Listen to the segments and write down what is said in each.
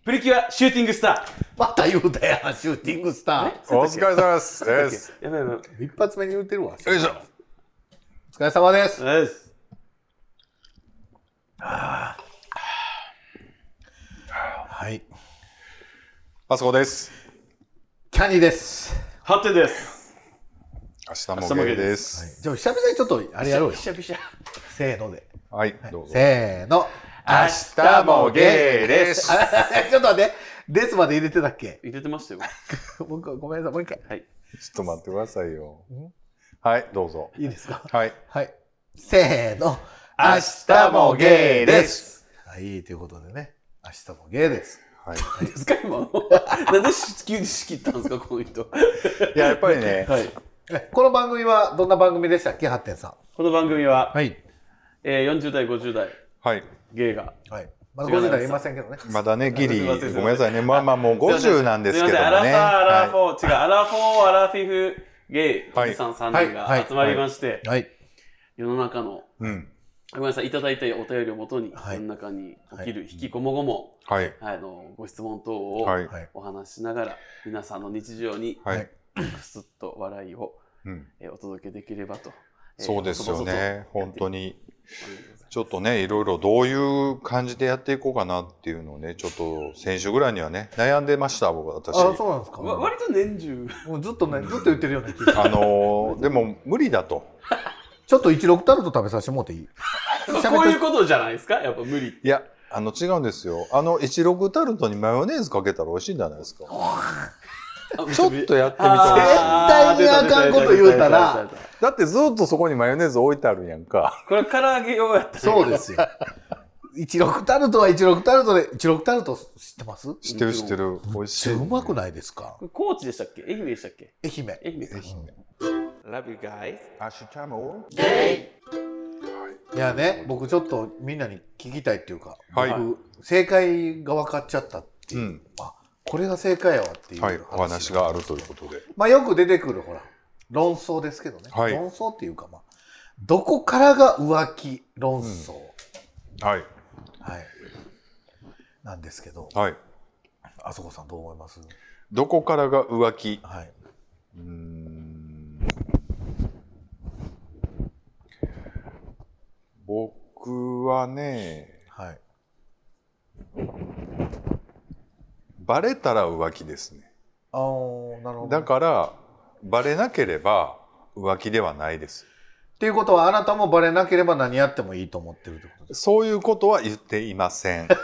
プリキュアシューティングスター。 また言うたやん、シューティングスター。 お疲れ様です。 やばいやばい。 一発目に言うてるわ。 よいしょ。 お疲れ様です。 です。 はい。 あそこです。 キャニーです。 ハテです。 明日もゲイです。 はい、じゃあ久々にちょっとあれやろうよ。 びしゃびしゃ。 せーので。 はい、どうぞ。 せーの。 明日もゲイです。 ちょっと待って。ですまで入れてたっけ？ 入れてましたよ。 ごめんなさい、もう一回。 はい。 ちょっと待ってくださいよ。はい、どうぞ。 いいですか？ はい。 はい。せーの。 明日もゲイです。 はい、ということでね。明日もゲイです。 はい。 いいですか今の。なんで急に仕切ったんですかこの人。 いや、やっぱりね。 はい。 この番組はどんな番組でしたっけ、ハッテンさん。 この番組は、 はい。 40代、50代、 はい。 ゲイが。 はい。まだ50代いませんけどね。 まだね、ギリ、ごすいませんめんなさいね。まあもう50なんですけどもね。 アラフォー、アラフォー、違う、アラフォー、アラフィフ、ゲイ、おじさん3人が集まりまして、 はい。 世の中の、ごめんなさい、いただいたお便りをもとに、世の中に起きる引きこもごも、ご質問等をお話ししながら、皆さんの日常に、くすっと笑いをお届けできればと。 そうですよね、本当に。ちょっとね、いろいろどういう感じでやっていこうかなっていうのをね、ちょっと先週ぐらいにはね、悩んでました、私。 あ、そうなんですか。 割と年中。 もうずっと言ってるような気がする。 でも無理だと。 ちょっと16タルト食べさせてもらっていい？ こういうことじゃないですかやっぱ無理。 いや、違うんですよ。16タルトにマヨネーズかけたら美味しいんじゃないですか。ちょっとやってみてほしい。 絶対にあかんこと言うたら。 だってずっとそこにマヨネーズ置いてあるやんか。 これ唐揚げ用やったら。 そうですよ。16タルトは16タルトで、16タルト知ってます？ 知ってる知ってる。美味しい。 うまくないですか？ 高知でしたっけ？愛媛でしたっけ？ 愛媛。 愛媛か。Love you guys。 明日もゲイ。いやね、僕ちょっとみんなに聞きたいっていうか、 僕正解が分かっちゃったっていう。これが正解やわっていう。 お話があるということで。 まあよく出てくるほら、論争ですけどね。論争っていうかどこからが浮気論争。はい。なんですけど。はい。あそこさんどう思います？ どこからが浮気。 はい。 僕はね。はい。バレたら浮気ですね。 ああ、なるほど。 だからバレなければ浮気ではないです。 っていうことはあなたもバレなければ何やってもいいと思ってるってことですか？ そういうことは言っていません。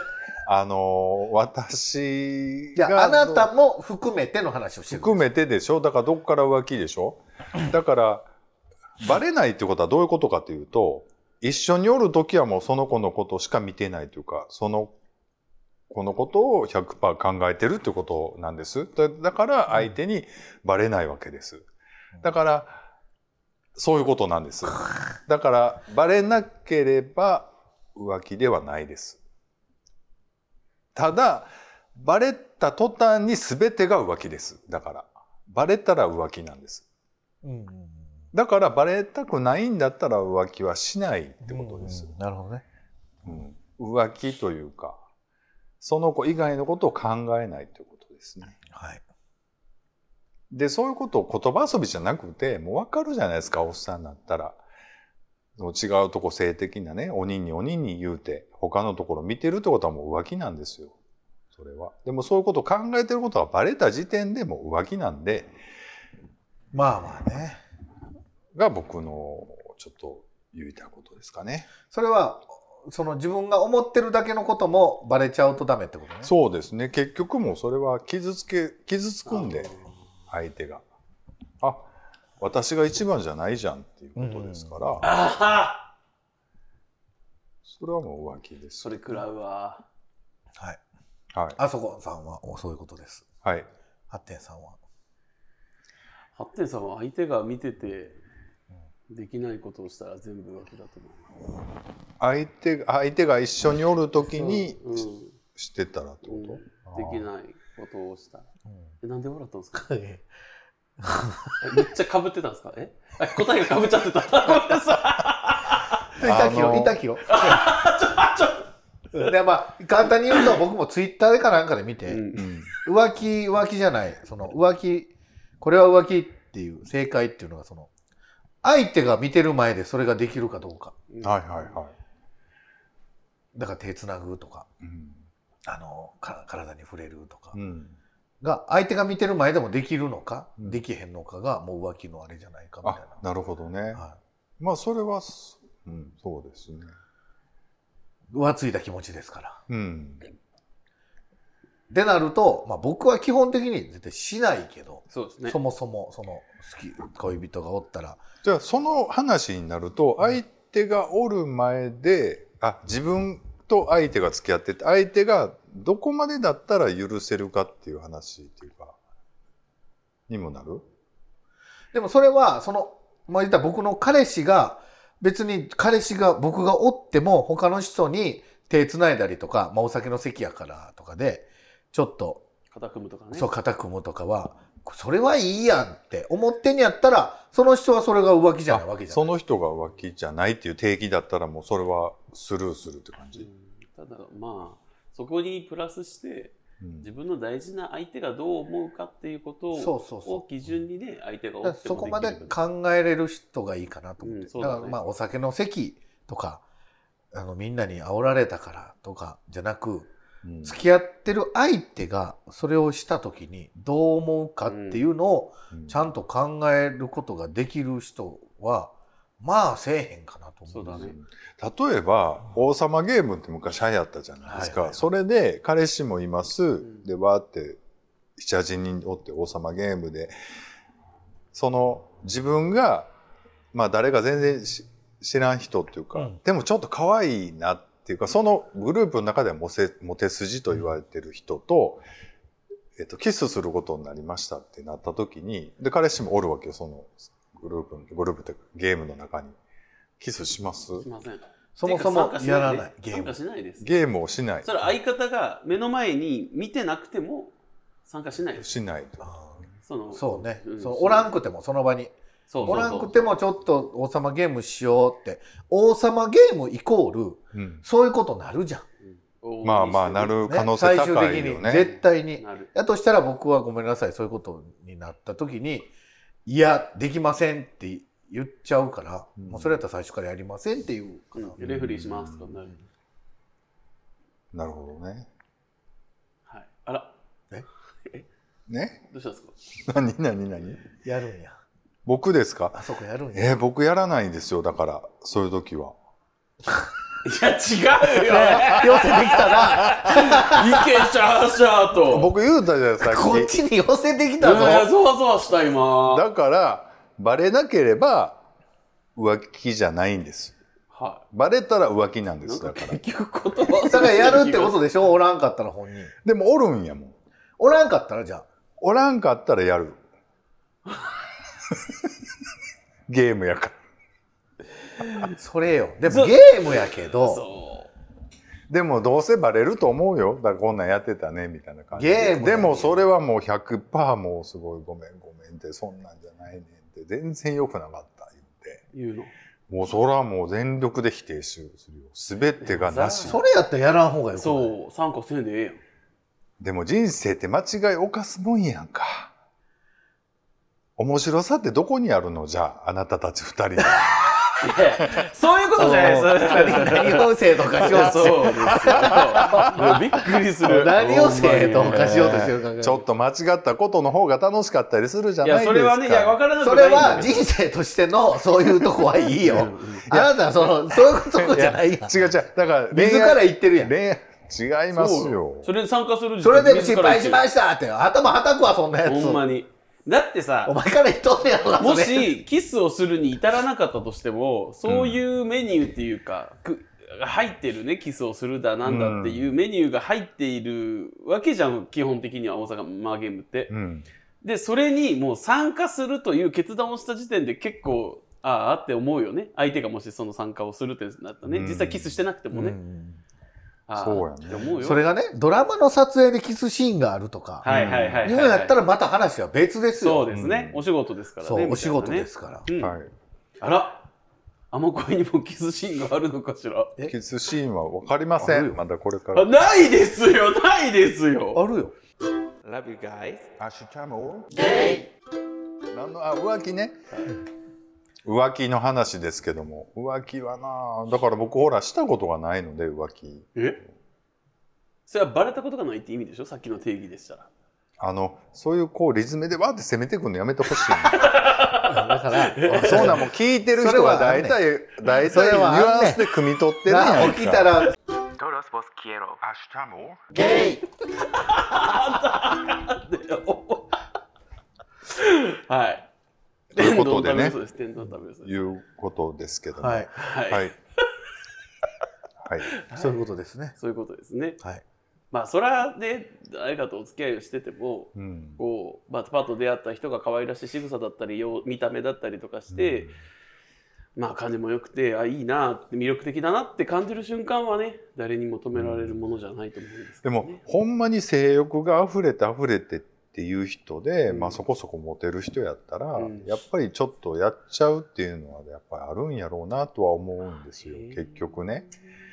私が。 いや、あなたも含めての話をしてる。 含めてでしょ。だからどこから浮気でしょ。だからバレないってことはどういうことかというと、一緒におるときはもうその子のことしか見てないというか、このことを 100% 考えてるってことなんです。だから相手にバレないわけです。だからそういうことなんです。だからバレなければ浮気ではないです。ただバレた途端に全てが浮気です。だからバレたら浮気なんです。だからバレたくないんだったら浮気はしないってことです。 なるほどね。 浮気というか。その子以外のことを考えないということですね。 はい。 で、そういうことを言葉遊びじゃなくて、もう分かるじゃないですか、おっさんになったら。違うとこ性的なね、おにんに言うて、他のところ見てるってことはもう浮気なんですよ。それは。でもそういうことを考えてることがバレた時点でもう浮気なんで。 まあまあね。 が僕のちょっと言いたいことですかね。 それは、自分が思ってるだけのこともバレちゃうとダメってことね。 そうですね。結局もうそれは傷つくんで、相手が。あ、私が一番じゃないじゃんっていうことですから。それはもう浮気です。 それ食らうわ。 はい。はい。あそこさんはそういうことです。 はい。 ハッテンさんは。 ハッテンさんは相手が見てて、できないことをしたら全部浮気だと思う。 相手が一緒におるときにしてたらってこと？ できないことをしたら。なんで笑ったんですか？めっちゃ被ってたんですか？答えが被っちゃってた。ごめんなさい。 板切ろ。 でまあ簡単に言うと僕もツイッターでかなんかで見て、浮気じゃない、その浮気、これは浮気っていう正解っていうのが、その相手が見てる前でそれができるかどうか。 はいはいはい。 だから手つなぐとか、体に触れるとか、が相手が見てる前でもできるのか、できへんのかがもう浮気のあれじゃないかみたいな。 なるほどね。はい、まあそれは、そうですね。 浮ついた気持ちですから。でなると、まあ、僕は基本的に絶対しないけど、 そうですね、 そもそもその恋人がおったら。 じゃあその話になると、相手がおる前で、自分と相手が付き合ってて、相手がどこまでだったら許せるかっていう話っていうかにもなる。 でもそれはまあ、言ったら僕の彼氏が別に僕がおっても他の人に手つないだりとか、まあ、お酒の席やからとかでちょっと肩組むとかね。 そう肩組むとかはそれはいいやんって思ってんやったら、その人はそれが浮気じゃないわけじゃない。 その人が浮気じゃないっていう定義だったらもうそれはスルーするって感じ。 ただまあそこにプラスして、自分の大事な相手がどう思うかっていうことを基準にね、相手がおってもできる。 そこまで考えれる人がいいかなと思って。だからまあお酒の席とかみんなに煽られたからとかじゃなく、付き合ってる相手がそれをした時にどう思うかっていうのをちゃんと考えることができる人はまあせえへんかなと思うんですよ。 例えば王様ゲームって昔流行ったじゃないですか。それで彼氏もいます、でわーって7、8人おって王様ゲームで、その自分がまあ誰か全然知らん人っていうか、でもちょっと可愛いなっていうか、そのグループの中ではモテ筋と言われてる人と、キスすることになりましたってなった時に、で彼氏もおるわけよ、そのグループってゲームの中に。キスします？ しません。 そもそもやらない。 参加しないです。 ゲームをしない。 それは相方が目の前に見てなくても参加しないです。 しないと。 そうね。おらんくてもその場に。おらんくてもちょっと王様ゲームしようって。王様ゲームイコール、そういうことなるじゃん。 まあまあなる可能性高いよね。最終的に絶対に。やとしたら僕はごめんなさい、そういうことになった時に、いやできませんって言っちゃうから、もうそれやったら最初からやりませんっていうかな。 レフェリーしますとかなる。 なるほどね。 はい。あら。 ね？ どうしたんですか？何やるんや。 僕ですか？ あそこやるんや。 僕やらないんですよ。だからそういう時は。 いや違うよ。 寄せてきたな。 いけしゃーしゃーと。 僕言うたじゃないですか。 こっちに寄せてきたぞ。 ゾワゾワした今。 だからバレなければ浮気じゃないんです。はい。バレたら浮気なんです。だから。 結局言葉。 だからやるってことでしょ。おらんかったら本人。 でもおるんやもん。 おらんかったらじゃあ。 おらんかったらやる。ゲームやから。 それよ。でもゲームやけど。 でもどうせバレると思うよ。だからこんなんやってたねみたいな感じで。 ゲームでもそれはもう 100% もうすごいごめんってそんなんじゃないねんって全然良くなかった言うの。 もうそれはもう全力で否定するよ。全てがなし。 それやったらやらん方がよくない？ そう参加せんでええやん。 でも人生って間違い犯すもんやんか。面白さってどこにあるの？じゃああなたたち2人で。 そういうことじゃないですか。何を生徒化しようとそうですよ。びっくりする。 何を生徒化しようとしてるか。 ちょっと間違ったことの方が楽しかったりするじゃないですか。 いやそれはね、いや分からなくない。それは人生としてのそういうとこはいいよ。あなたはそういうとこじゃないやん。 違う。だから自ら言ってるやん。 違いますよ。 それに参加する。 それで失敗しましたって頭はたくわそんなやつ。 ほんまに。だってさ、 お前から言っとんねやろな。 もしキスをするに至らなかったとしても、そういうメニューっていうか、入ってるね、キスをするだなんだっていうメニューが入っているわけじゃん、基本的には大阪ゲームって。で、それにもう参加するという決断をした時点で結構、ああって思うよね。相手がもしその参加をするってなったね。実際キスしてなくてもね。 そうやね。 それがね、ドラマの撮影でキスシーンがあるとか、いうのやったらまた話は別ですよ。 そうですね。お仕事ですからね。 そう、お仕事ですから。 あら、 天恋にもキスシーンがあるのかしら。 キスシーンは分かりません。まだこれから。 ないですよ、ないですよ。 あるよ。 Love you guys。 アッシュチャム浮気ね。浮気の話ですけども、浮気はな、だから僕ほらしたことがないので浮気。 それはバレたことがないって意味でしょ、さっきの定義でしたら。 そういうこうリズムでわーって攻めてくるのやめてほしい。だからそうなんも聞いてる人は大体ニュアンスで汲み取ってるやんか。 起きたら Todos vos quiero. Estamos gay。 はい。 ということでね、 いうことですけども。 はいはいはい。 そういうことですね。 そういうことですね。 はい。 まあそれはね、誰かとお付き合いをしてても、こうパッと出会った人が可愛らしい仕草だったり見た目だったりとかして、まあ感じも良くて、いいなって魅力的だなって感じる瞬間はね、誰に求められるものじゃないと思うんですけどね。 でもほんまに性欲が溢れてっていう人で、まあそこそこモテる人やったら、やっぱりちょっとやっちゃうっていうのはやっぱりあるんやろうなとは思うんですよ、結局ね。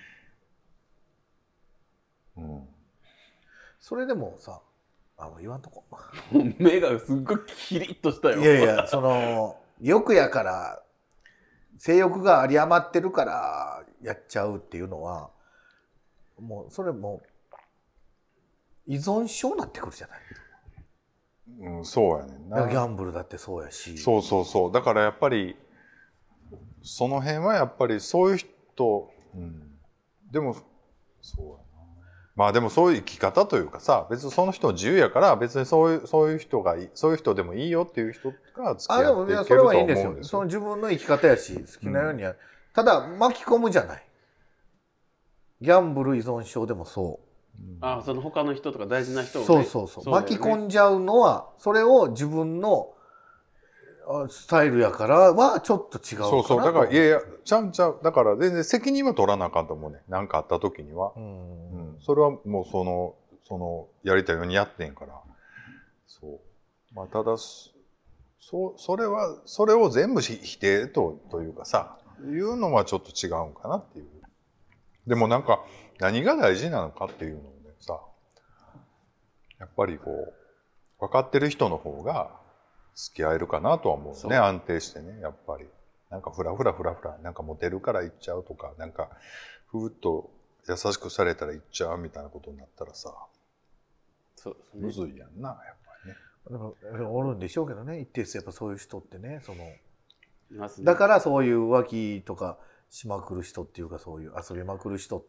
それでもさ、言わんとこ。 目がすっごいキリッとしたよ。 いやいや、欲やから性欲が有り余ってるからやっちゃうっていうのは、もうそれも依存症になってくるじゃない。 そうやねんな。 ギャンブルだってそうやし。 そうだからやっぱりその辺はやっぱりそういう人、でもそうやな。まあでもそういう生き方というかさ、別にその人の自由やから別にそういう人でもいいよっていう人が付き合っていけると思うんですよ。 それはいいんですよ。その自分の生き方やし、好きなようにやる。ただ巻き込むじゃない。ギャンブル依存症でもそう。 その他の人とか大事な人を、 ね、そう巻き込んじゃうのはそれを自分のスタイルやからはちょっと違うかなと。 だからいやちゃうだから全然責任は取らなあかんと思うね。何かあった時には、それはもうそのやりたいようにやってんから。まあただそれを全部否定というかさ、いうのはちょっと違うんかなっていう。でもなんか何が大事なのかっていうのをねさ、やっぱりこう分かってる人の方が付き合えるかなとは思うね。安定してね、やっぱりなんかフラフラなんかモテるから行っちゃうとか、なんかふーっと優しくされたら行っちゃうみたいなことになったらさ、むずいやんな、やっぱりね。でもおるんでしょうけどね、一定数やっぱそういう人ってね、だからそういう浮気とかしまくる人っていうか、そういう遊びまくる人って、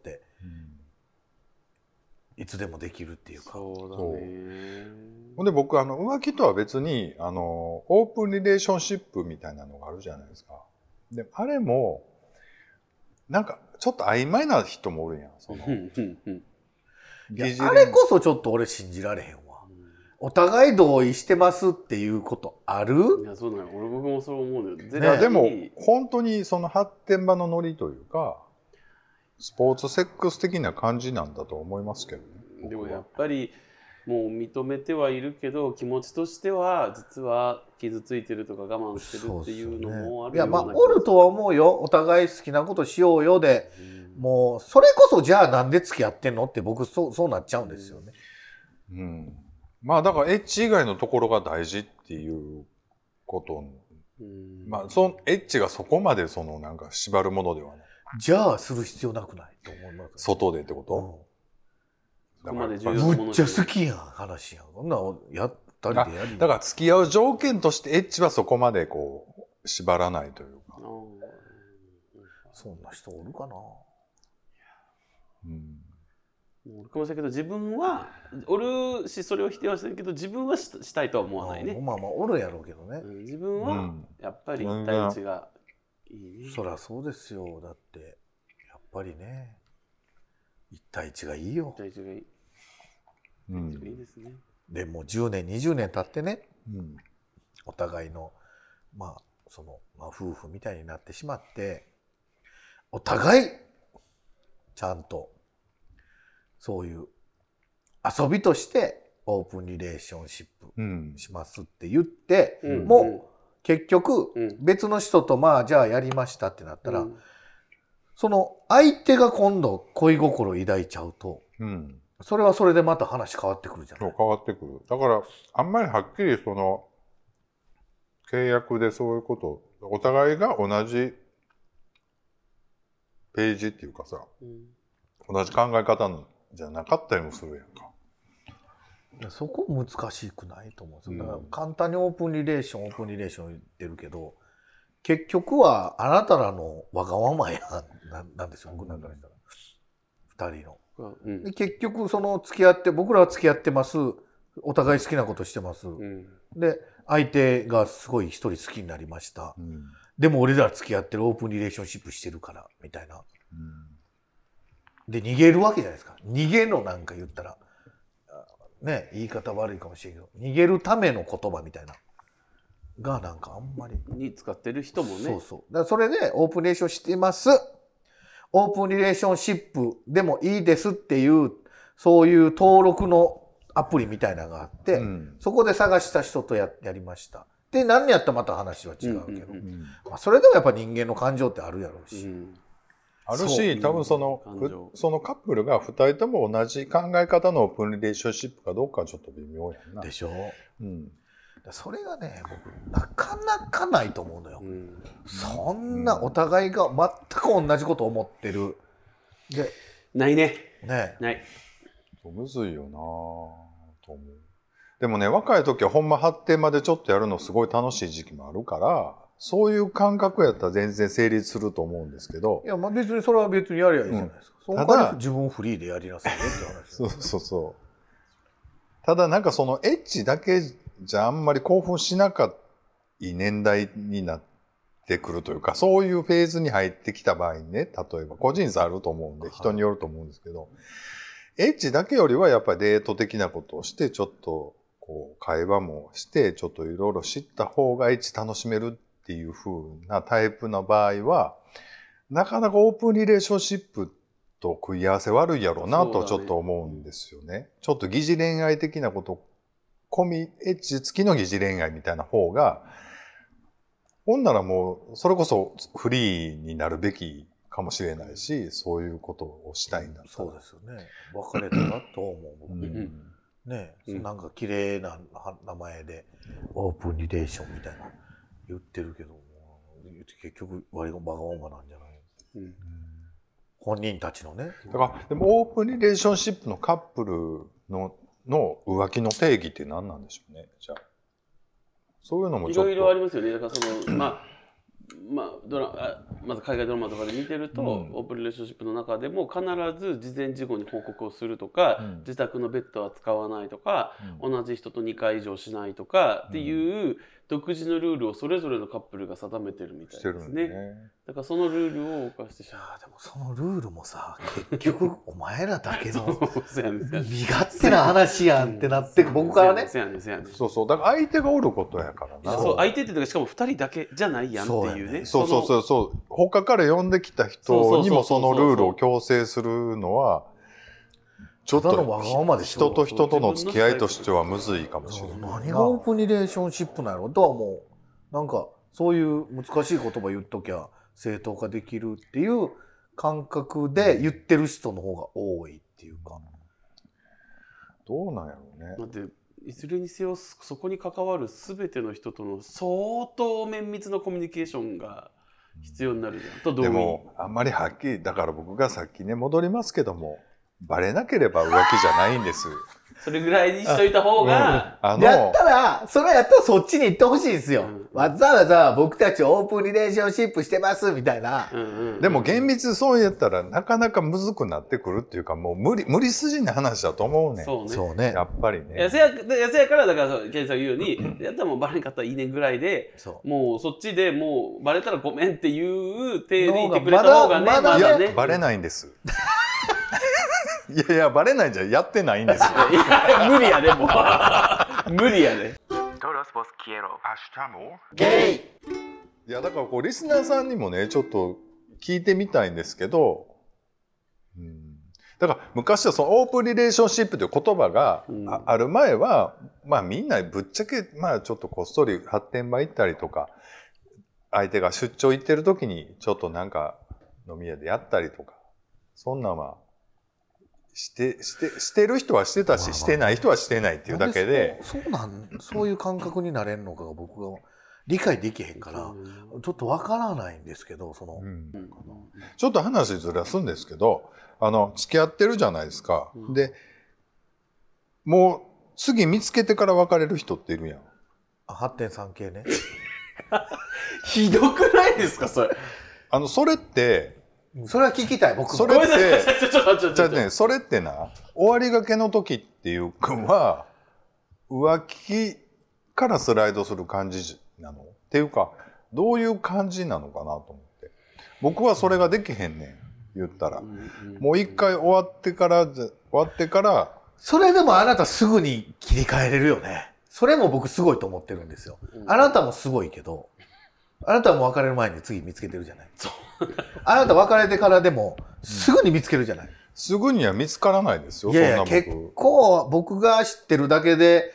いつでもできるっていうか。 そうだね。 ほんで僕浮気とは別にオープンリレーションシップみたいなのがあるじゃないですか。であれもなんかちょっと曖昧な人もおるやん。 あれこそちょっと俺信じられへんわ。お互い同意してますっていうことある？ いや、そうだよ。僕もそう思うのよ。 いやでも本当にその発展場のノリというか、スポーツセックス的な感じなんだと思いますけどね。 でもやっぱりもう認めてはいるけど、気持ちとしては実は傷ついてるとか我慢してるっていうのもあるような。 いや、まあおるとは思うよ。お互い好きなことしようよで、もうそれこそじゃあなんで付き合ってんのって僕そうなっちゃうんですよね。 まあだからエッチ以外のところが大事っていうこと、まあエッチがそこまでなんか縛るものではない。 じゃあする必要なくないと思います。 外でってこと？ むっちゃ好きやん話やん。そんなやったりでやり。 だから付き合う条件としてエッチはそこまでこう縛らないというか。 そんな人おるかな。 かもしれないけど、自分はおるし、それを否定はしてるけど、自分はしたいとは思わないね。 まあおるやろうけどね。 自分はやっぱり1対1がいいね。 そりゃそうですよ。だってやっぱりね、1対1がいいよ。 1対1がいい。いいですね。 でもう10年20年経ってね、お互いの夫婦みたいになってしまって、お互いちゃんとそういう遊びとしてオープンリレーションシップしますって言って、もう結局、別の人とまあじゃあやりましたってなったら、その相手が今度恋心を抱いちゃうと、それはそれでまた話変わってくるじゃない。 そう変わってくる。だからあんまりはっきりその契約でそういうことお互いが同じページっていうかさ、同じ考え方じゃなかったりもするやんか。 そこ難しくないと思うんですよ。だから簡単にオープンリレーション言ってるけど、結局はあなたらのわがままやなんですよ、僕なんかにしたら。二人の。で結局その僕らは付き合ってます。お互い好きなことしてます。で、相手がすごい一人好きになりました。でも俺ら付き合ってるオープンリレーションシップしてるからみたいな。で逃げるわけじゃないですか。逃げのなんか言ったらね、言い方悪いかもしれんけど、逃げるための言葉みたいながなんかあんまりに使ってる人もね。 そうそう。だからそれでオープンリレーションしてます。オープンリレーションシップでもいいですっていうそういう登録のアプリみたいなのがあって、そこで探した人とやりました。で何やったらまた話は違うけど、まあそれでもやっぱ人間の感情ってあるやろうし。 あるし、多分そのカップルが2人とも同じ考え方のオープンリレーションシップかどうかはちょっと微妙やんな。 でしょ。それがね、僕なかなかないと思うのよ。そんなお互いが全く同じことを思ってる。 で、ないね。ない。 むずいよなと思う。でもね、若い時はほんま発展までちょっとやるのすごい楽しい時期もあるから、そういう感覚やったら全然成立すると思うんですけど。 いや、まあ別にそれは別にやりゃいいじゃないですか。ただ自分フリーでやりなさいよって話。そう。ただなんかそのエッチだけじゃあんまり興奮しなかった年代になってくるというか、そういうフェーズに入ってきた場合にね、例えば個人差あると思うんで、人によると思うんですけど、エッチだけよりはやっぱりデート的なことをして、ちょっとこう会話もして、ちょっといろいろ知った方がエッチ楽しめるっていう風なタイプの場合は、なかなかオープンリレーションシップと食い合わせ悪いやろうなとちょっと思うんですよね。ちょっと疑似恋愛的なこと込みエッチ付きの疑似恋愛みたいな方が、ほんならもうそれこそフリーになるべきかもしれないし、そういうことをしたいんだったら。 そうですよね。別れたらと思う。ね、なんか綺麗な名前でオープンリレーションみたいな言ってるけど、結局割とバカバカなんじゃない、本人たちのね。 だからでもオープンリレーションシップのカップルの浮気の定義って何なんでしょうね。じゃあそういうのもちょっといろいろありますよね。だからそのまず海外ドラマとかで見てると、オープンリレーションシップの中でも必ず事前事後に報告をするとか、自宅のベッドは使わないとか、同じ人と2回以上しないとかっていう独自のルールをそれぞれのカップルが定めてるみたいですね。だからそのルールを犯してしまう。 でもそのルールもさ、結局お前らだけの身勝手な話やんってなって僕からね。 そうだから相手がおることやからな。 そう相手っていうかしかも2人だけじゃないやんっていうね。 そう他から呼んできた人にもそのルールを強制するのはちょっと人と人との付き合いとしてはむずいかもしれない。 何がオープンリレーションシップなんやろとは思う。なんかそういう難しい言葉言っときゃ正当化できるっていう感覚で言ってる人の方が多いっていうか。 どうなんやろうね。 だっていずれにせよそこに関わる全ての人との相当綿密なコミュニケーションが必要になるじゃん。と同意。 でもあんまりはっきりだから僕がさっきね戻りますけどもバレなければ浮気じゃないんです。 それぐらいにしといた方が、 やったらそれやったらそっちに行ってほしいんですよ。わざわざ僕たちオープンリレーションシップしてますみたいな。 でも厳密そうやったらなかなかむずくなってくるっていうかもう無理筋な話だと思うね。 そうね。 やっぱりね。 やからだからケンさん言うようにやったらもうバレんかったらいいねぐらいで、もうそっちでもうバレたらごめんっていう体でいてくれた方がね。 いやバレないんです。いやバレないんじゃやってないんですよ。 無理やでも無理やで。 いやだからこうリスナーさんにもねちょっと聞いてみたいんですけど、 だから昔はそのオープンリレーションシップという言葉がある前は、まあみんなぶっちゃけまあちょっとこっそり発展場行ったりとか、相手が出張行ってる時にちょっとなんか飲み屋でやったりとか、そんなんはしてる人はしてたし、してない人はしてないっていうだけで、 そういう感覚になれるのかが僕が理解できへんから、ちょっとわからないんですけど、 ちょっと話ずらすんですけど、付き合ってるじゃないですか。で、もう次見つけてから別れる人っているやん。 8.3 系ね。 ひどくないですかそれ。 それって。 それは聞きたい僕。 それってそれってな、終わりがけの時っていうかは浮気からスライドする感じなのっていうか、どういう感じなのかなと思って。僕はそれができへんねん。言ったら、もう一回終わってから。 それでもあなたすぐに切り替えれるよね。それも僕すごいと思ってるんですよ。あなたもすごいけど、あなたはもう別れる前に次見つけてるじゃない。あなた別れてからでもすぐに見つけるじゃない。 すぐには見つからないですよ。 いやいや、結構僕が知ってるだけで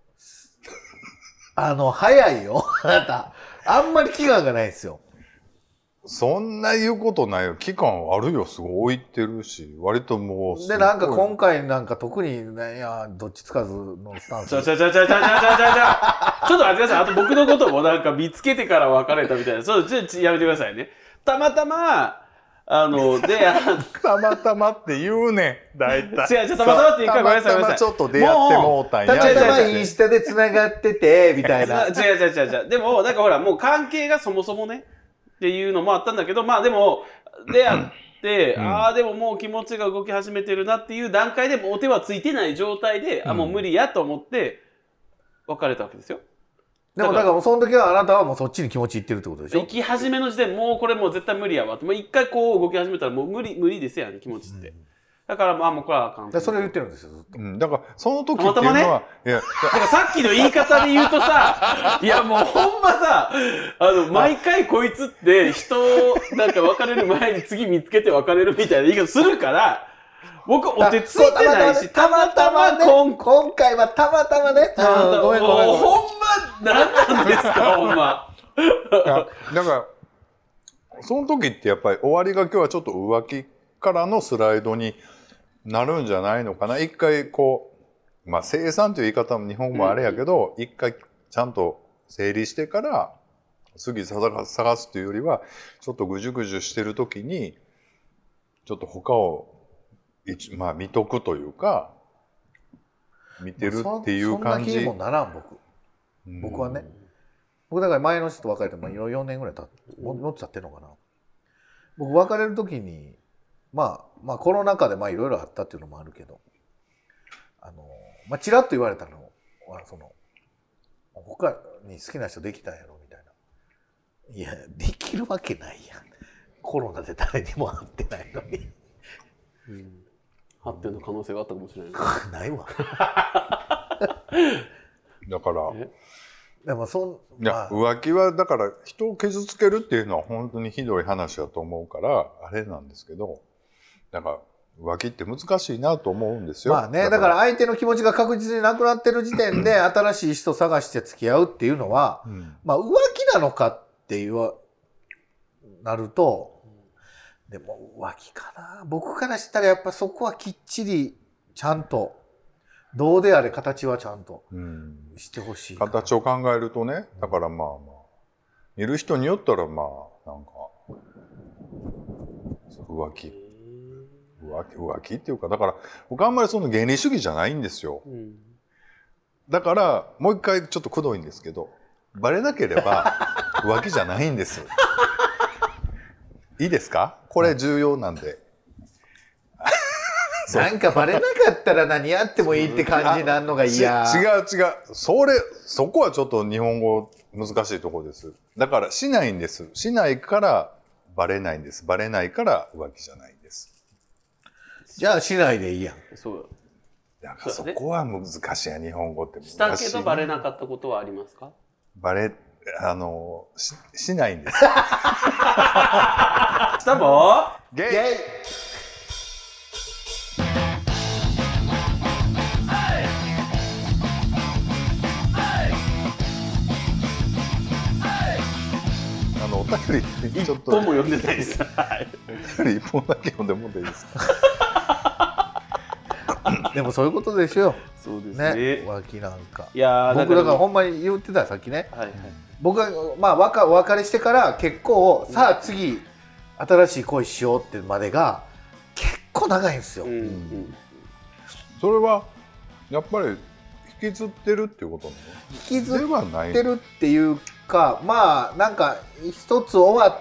早いよあなた。あんまり期間がないですよ。 そんな言うことないよ。期間あるよ。すごい置いてるし、割ともう。 で、なんか今回なんか特に、いや、どっちつかずのスタンス。 ちょっと待ってください。あと僕のこともなんか見つけてから別れたみたいな。ちょっとやめてくださいね。たまたま、たまたまって言うねん、大体。 たまたまって言うからごめんなさい。 たまたまちょっと出会ってもうたんや。 たまたまインスタで繋がってて、みたいな。 違う。でも、なんかほら、もう関係がそもそもね、っていうのもあったんだけど、まあでも出会って、でももう気持ちが動き始めてるなっていう段階でもうお手はついてない状態で、もう無理やと思って別れたわけですよ。 でもだからその時はあなたはもうそっちに気持ちいってるってことでしょ。 行き始めの時点もうこれもう絶対無理やわって、もう一回こう動き始めたらもう無理ですやん、気持ちって。だからもうこれはあかん。 それ言ってるんですよずっと。 だからその時っていうのは、 だからさっきの言い方で言うとさ、いやもうほんまさ、毎回こいつって人をなんか別れる前に次見つけて別れるみたいな言い方するから、僕お手ついてないし、たまたまね、 今回はたまたまね。 ごめん。ほんま何なんですかほんま。 だからその時ってやっぱり終わりがけはちょっと浮気からのスライドになるんじゃないのかな。一回こう、清算という言い方も日本もあれやけど、一回ちゃんと整理してから次探すというよりは、ちょっとぐじゅぐじゅしてる時にちょっと他を見とくというか、見てるっていう感じ。 そんな気にもならん僕はね。僕だから前の人と別れても4年ぐらい経ってもっと経ってるのかな。僕別れる時にコロナ禍でいろいろあったっていうのもあるけど、ちらっと言われたのは他に好きな人できたんやろみたいな。いやできるわけないやん。コロナで誰にも会ってないのに。 発展の可能性があったかもしれない。 ないわ。 だから。 でも浮気はだから人を傷つけるっていうのは本当にひどい話だと思うからあれなんですけど。だから浮気って難しいなと思うんですよ。 だから相手の気持ちが確実になくなってる時点で新しい人探して付き合うっていうのは、浮気なのかってなると、でも浮気かな。僕からしたらやっぱそこはきっちりちゃんとどうであれ形はちゃんとしてほしい。 形を考えるとね、だから見る人によったらなんか浮気っていうか、だから僕あんまりその原理主義じゃないんですよ。だからもう一回ちょっとくどいんですけど、バレなければ浮気じゃないんです。いいですか？これ重要なんで。 なんかバレなかったら何やってもいいって感じになるのが嫌。 違う。そこはちょっと日本語難しいところです。だからしないんです。しないからバレないんです。バレないから浮気じゃないんです。 じゃあしないでいいやん。 そうだからそこは難しいや、日本語って難しい。 したけどバレなかったことはありますか？ しないんです。 したもゲイ。 便りちょっと 1本も読んでないです。 お便り1本だけ読んでもいいですか？ でもそういうことでしょ。 そうですね。 浮気なんか。 いや僕だからほんまに言ってたさっきね。 はいはい、 僕がまあお別れしてから結構、さあ次新しい恋しようってまでが結構長いんですよ。 それはやっぱり引きずってるっていうことなの？ 引きずってるっていうか、まあなんか一つ終わって、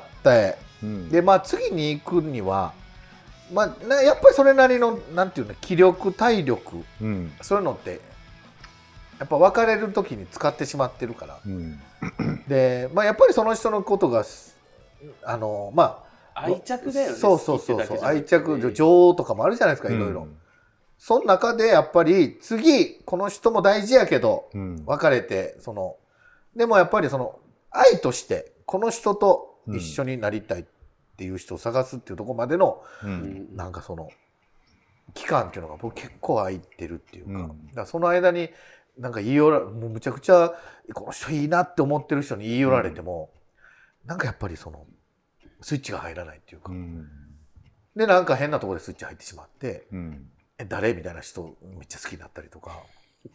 でまあ次に行くには。まあ、やっぱりそれなりのなんていうの気力体力、そういうのってやっぱ別れる時に使ってしまってるから、で、まあ、やっぱりその人のことがまあ愛着だよね。 そう愛着情とかもあるじゃないですか、いろいろ。その中でやっぱり次この人も大事やけど、別れてでもやっぱり愛としてこの人と一緒になりたいっていう人を探すっていうところまでの、なんか期間っていうのが僕結構空いてるっていうか、だからその間になんかもうむちゃくちゃこの人いいなって思ってる人に言い寄られても、なんかやっぱりスイッチが入らないっていうか、でなんか変なところでスイッチ入ってしまって、誰みたいな人めっちゃ好きになったりとか。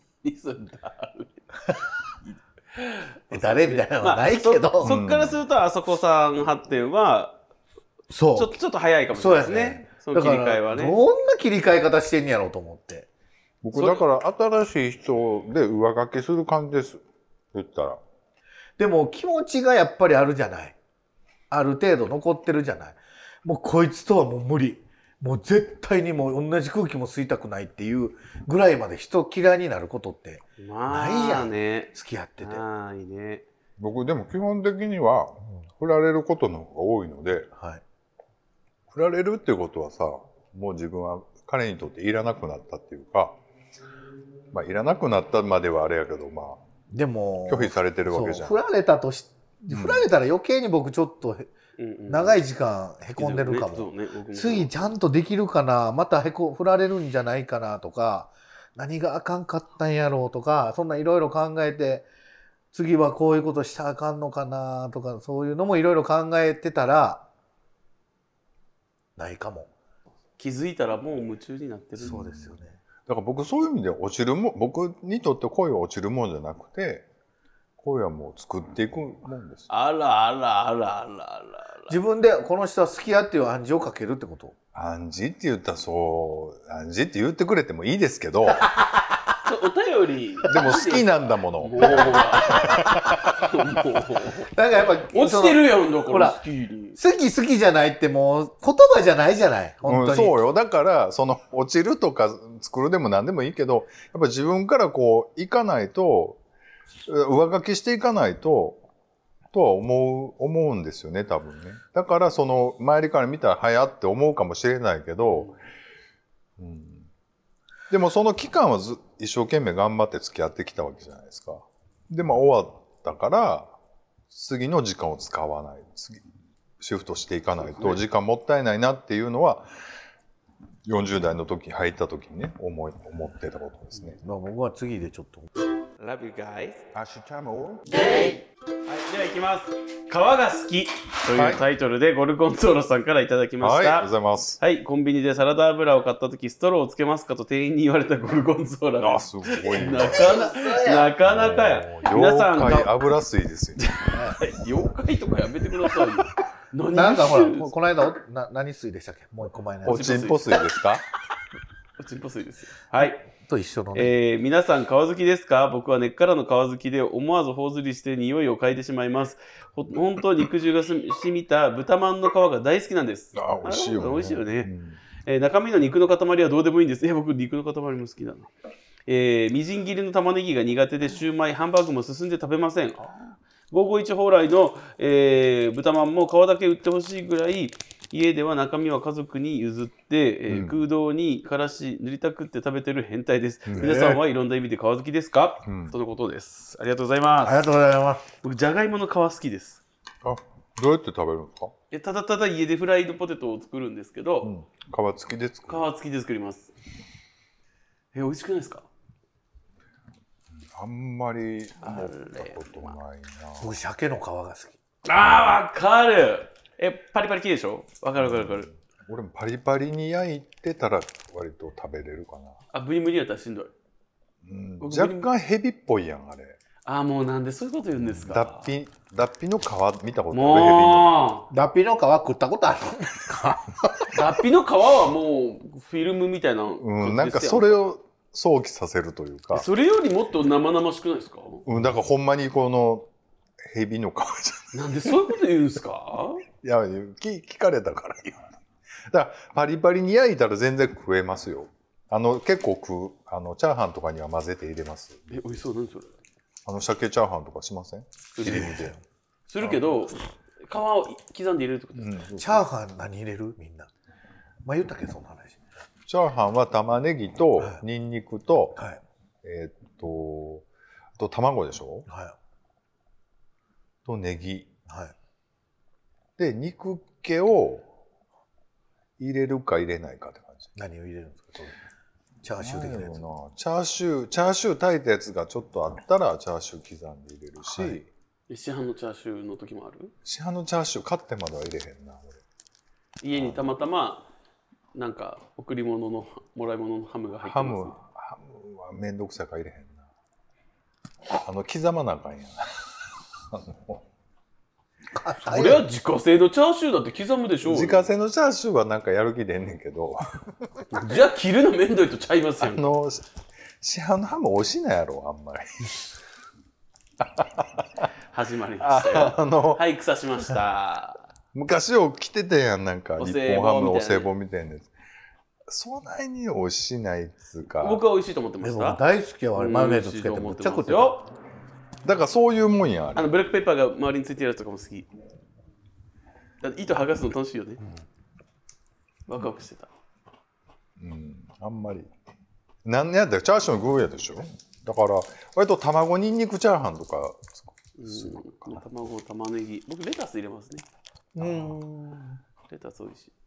誰みたいなのはないけど、 そっからするとあそこさん発展はちょっと早いかもしれないですね。その切り替えはね。 どんな切り替え方してんやろうと思って。 僕だから新しい人で上書きする感じです。言ったら。 でも気持ちがやっぱりあるじゃない。ある程度残ってるじゃない。もうこいつとはもう無理。もう絶対にもう同じ空気も吸いたくないっていうぐらいまで人嫌いになることってないじゃん。付き合ってて。 ないね。 僕でも基本的には振られることの方が多いので、振られるっていうことはさ、もう自分は彼にとっていらなくなったっていうか、まあいらなくなったまではあれやけど、まあでも拒否されてるわけじゃん。 振られたら余計に僕ちょっと長い時間へこんでるかも。次ちゃんとできるかな、また振られるんじゃないかなとか、何があかんかったんやろうとか、そんないろいろ考えて、次はこういうことしたらあかんのかなとか、そういうのもいろいろ考えてたらないかも。 気づいたらもう夢中になってる。 そうですよね。 だから僕そういう意味で僕にとって恋は落ちるもんじゃなくて、恋はもう作っていくもんです。 あら。 自分でこの人は好きやっていう暗示をかけるってこと？ 暗示って言ったら暗示って言ってくれてもいいですけど。 お便りでも好きなんだもの。 なんかやっぱ落ちてるやんだから好きじゃないってもう言葉じゃないじゃない本当に、 そうよ。だから落ちるとか作るでも何でもいいけど、やっぱ自分からこういかないと、上書きしていかないととは思うんですよね、多分ね。だから周りから見たらはやって思うかもしれないけど、でもその期間は一生懸命頑張って付き合ってきたわけじゃないですか。でも終わったから次の時間を使わない、シフトしていかないと時間もったいないなっていうのは40代の時入った時にね思ってたことですね。 僕は次でちょっと Love you guys。 アシュチャモはい、ではいきます。川が好きというタイトルでゴルゴンゾーラさんからいただきました。 はい、ありがとうございます。 はい、コンビニでサラダ油を買った時ストローをつけますかと店員に言われたゴルゴンゾーラです。 すごいなかなかや。皆さん妖怪油水ですよ。 妖怪とかやめてくださいよ。 なんかほらこの間何水でしたっけ？もう一個前のおちんぽ水ですか？ おちんぽ水ですよ。はい。 と一緒のね。 皆さん川好きですか？僕は根っからの川好きで思わず頬ずりして匂いを嗅いでしまいます。本当肉汁が染みた豚まんの皮が大好きなんです。 美味しいよね。 美味しいよね。中身の肉の塊はどうでもいいんです。僕肉の塊も好きだな。みじん切りの玉ねぎが苦手でシューマイハンバーグも進んで食べません。551蓬莱の、豚まんも皮だけ売ってほしいぐらい家では中身は家族に譲って、空洞にからし塗りたくって食べてる変態です。皆さんはいろんな意味で皮好きですか？とのことです。ありがとうございます。 ありがとうございます。 僕じゃがいもの皮好きです。 どうやって食べるんですか？ ただ家でフライドポテトを作るんですけど、 皮付きで作る。 皮付きで作ります。美味しくないですか？ あんまり思ったことないな。 僕鮭の皮が好き。 あー、わかる。パリパリ系でしょ？わかる。 俺もパリパリに焼いてたら割と食べれるかな。 ブリムリやったらしんどい。 若干ヘビっぽいやん、あれ。 もうなんでそういうこと言うんですか？ 脱皮の皮見たことある？ もう脱皮の皮食ったことある？ 脱皮の皮はもうフィルムみたいな。 なんかそれを想起させるというか。 それよりもっと生々しくないですか？ だからほんまにこのヘビの皮じゃなんでそういうこと言うんですか？ いや聞かれたから今。だからパリパリに焼いたら全然食えますよ。結構チャーハンとかには混ぜて入れます。 美味しそう。何それ？ 鮭チャーハンとかしません？切り身で。 するけど、皮を刻んで入れるってことですか？ チャーハン何入れる？みんな。言ったっけその話。 チャーハンは玉ねぎとニンニクと、あと卵でしょ？とネギ。で、肉気を入れるか入れないかって感じ。 何を入れるんですか？チャーシュー的なやつ。 チャーシュー炊いたやつがちょっとあったらチャーシュー刻んで入れるし、 市販のチャーシューの時もある？ 市販のチャーシュー買ってまでは入れへんな俺。 家にたまたまなんか贈り物のもらい物のハムが入ってます。ハムはめんどくさいから入れへんな。刻まなあかんやな。 俺は自家製のチャーシューだって刻むでしょう。 自家製のチャーシューはなんかやる気出んねんけど。 じゃあ切るのめんどいとちゃいますよ。 市販のハム美味しいなやろあんまり。 始まりましたよ。はい、草しました。 昔を着ててやん、なんか日本ハムのお歳暮みたいなやつ。そんなに美味しないっつうか。 僕は美味しいと思ってました。 でも大好きよ、マヨネーズつけてめっちゃ食ってよ。 だからそういうもんや。 ブラックペッパーが周りについてるやつとかも好き。糸剥がすの楽しいよね。ワクワクしてた。 あんまり。何やったらチャーシューの具やでしょ。だから割と卵ニンニクチャーハンとか。 卵、玉ねぎ。僕レタス入れますね。レタス美味しい。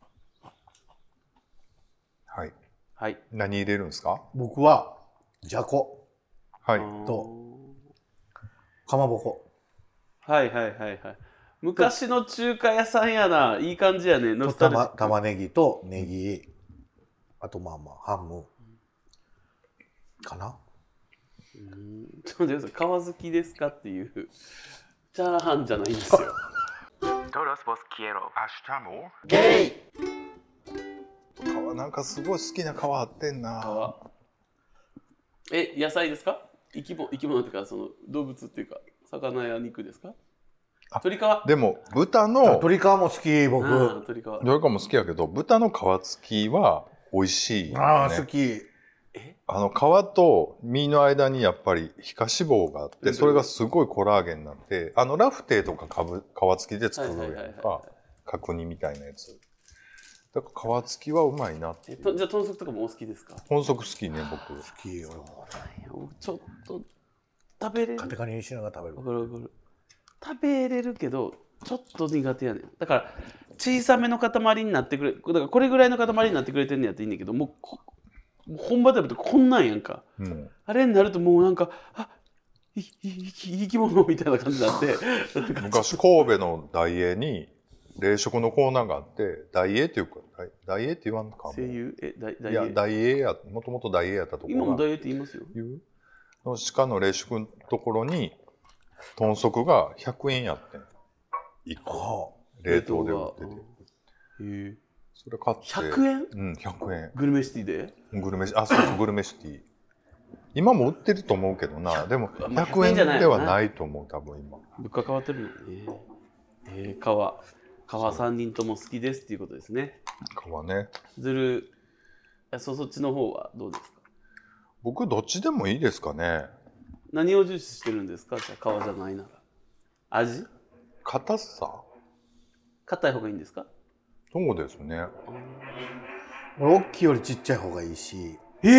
はい。何入れるんですか？ 僕はじゃこ。とかまぼこ。 はい。昔の中華屋さんやな。いい感じやね。 玉ねぎとネギ、あとハムかな。 ちょっと待ってください。皮好きですかっていうチャーハンじゃないんですよ。Todos vos quiero. 明日もゲイ。皮なんかすごい好きな皮あってんな。 野菜ですか？生き物っていうかその動物っていうか魚や肉ですか？鶏皮。 でも豚の鶏皮も好き僕。 鶏皮も好きやけど豚の皮付きは美味しい、ね。 好き。 皮と身の間にやっぱり皮下脂肪があって、それがすごいコラーゲンになって、ラフテーとか皮付きで作るやんか、角煮みたいなやつ。だから皮付きはうまいなって。 じゃあ豚足とかもお好きですか？ 豚足好きね、僕。 好きよ。 ちょっと食べれる。 カテカニにしながら食べる。 わかる。食べれるけどちょっと苦手やねん。だから小さめの塊になってくれ。だからこれぐらいの塊になってくれてんねやっていいんだけど、もう本場で食べてこんなんやんか。あれになるともうなんか生き物みたいな感じになって。 昔神戸の大栄に冷食のコーナーがあって、大栄っていうか大栄って言わんかも。 声優いや大栄や、もともと大栄やったところが。 今も大栄って言いますよ。 の鹿の冷食のところに豚足が100円やってん。1個冷凍で売ってて。それ買って 100円？ うん、100円。 グルメシティで？ そうグルメシティ。今も売ってると思うけどな。でも100円ではないと思う、多分今。 物価変わってるのね。皮3人とも好きですっていうことですね。 皮ね。 そっちの方はどうですか？ 僕どっちでもいいですかね。 何を重視してるんですか？じゃあ皮じゃないなら。味？ 硬さ？ 硬い方がいいんですか？ そうですね。 大きいよりちっちゃい方がいいし。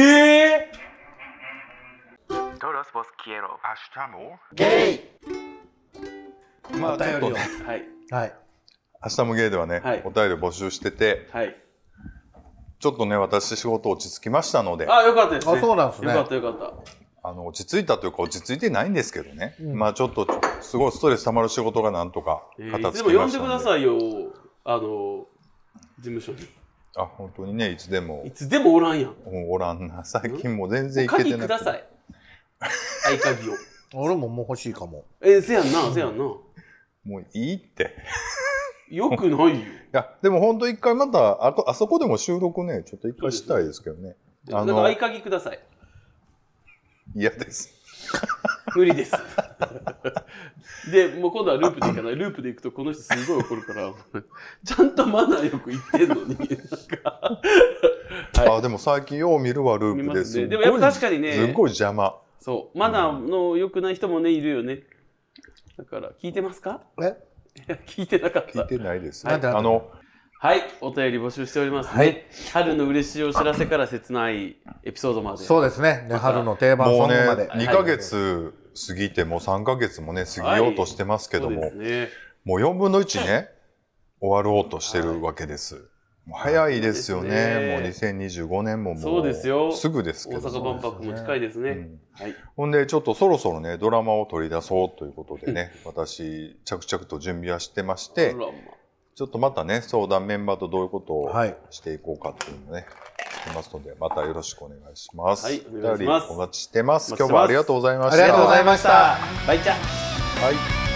Todos vos quiero. 明日もゲイ。 まあちょっとね。 はい。 明日もゲイではね、お便り募集してて、ちょっとね私仕事落ち着きましたので。 よかったですね。 そうなんですね。 よかった。 落ち着いたというか落ち着いてないんですけどね。まあちょっとすごいストレス溜まる仕事がなんとか片付きましたので。 いつでも呼んでくださいよ、事務所に。 あ、本当にね、いつでも。 いつでもおらんやん。 おらんな。最近もう全然行けてなくて。 鍵ください。合鍵を。 俺ももう欲しいかも。 せやんな、せやんな。 もういいって。 よくないよ。いや、でも本当一回また、あそこでも収録ね、ちょっと一回したいですけどね。 だから合鍵ください。 嫌です。 無理です。で、もう今度はループでいかない。ループでいくとこの人すごい怒るから、ちゃんとマナーよく言ってんのに。 でも最近よう見るわ、ループです。 でもやっぱ確かにね、 すごい邪魔。 そう。マナーの良くない人もね、いるよね。だから、聞いてますか？聞いてなかった。 聞いてないです。 はい、お便り募集しておりますね。春の嬉しいお知らせから切ないエピソードまで。 そうですね。春の定番ソングまで。 2ヶ月過ぎて、もう3ヶ月もね、過ぎようとしてますけども、もう4分の1ね、終わろうとしてるわけです。もう早いですよね。もう2025年ももうすぐですけど。 大阪万博も近いですね。 ほんで、ちょっとそろそろね、ドラマを取り出そうということでね、私、着々と準備はしてまして、ちょっとまたね、相談メンバーとどういうことをしていこうかっていうのをね、してますので、またよろしくお願いします。 お願いします。 お待ちしてます。今日もありがとうございました。 ありがとうございました。 バイチャ。 はい。